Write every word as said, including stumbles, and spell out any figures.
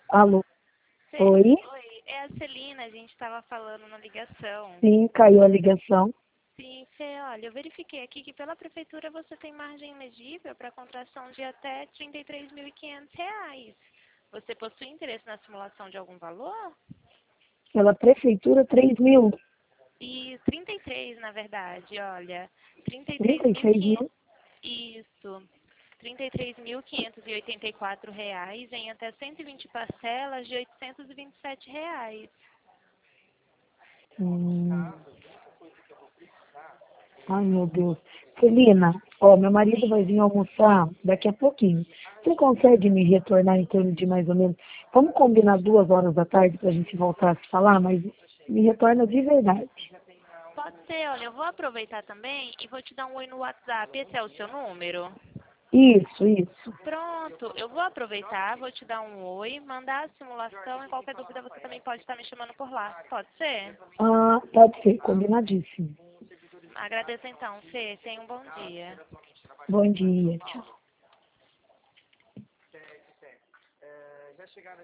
Alô? Cê- Oi? Oi, é a Celina, a gente estava falando na ligação. Sim, caiu a ligação. Sim, Fê, olha, eu verifiquei aqui que pela prefeitura você tem margem elegível para contratação de até trinta e três mil e quinhentos reais. Você possui interesse na simulação de algum valor? Pela prefeitura, três mil. E trinta e três, na verdade, olha, trinta e três trinta e mil e seis quinhentos. mil? Isso. trinta e três mil quinhentos e oitenta e quatro reais em até cento e vinte parcelas de oitocentos e vinte e sete reais. Hum. Ai, meu Deus. Celina, ó, meu marido vai vir almoçar daqui a pouquinho. Você consegue me retornar em torno de mais ou menos... Vamos combinar duas horas da tarde pra gente voltar a se falar, mas me retorna de verdade. Pode ser, olha, eu vou aproveitar também e vou te dar um oi no WhatsApp. Esse é o seu número? Isso, isso. Pronto, eu vou aproveitar, vou te dar um oi, mandar a simulação e qualquer dúvida você também pode estar me chamando por lá. Pode ser? Ah, pode ser, combinadíssimo. Agradeço então, Fê. Tenha um bom dia. Bom dia, tchau.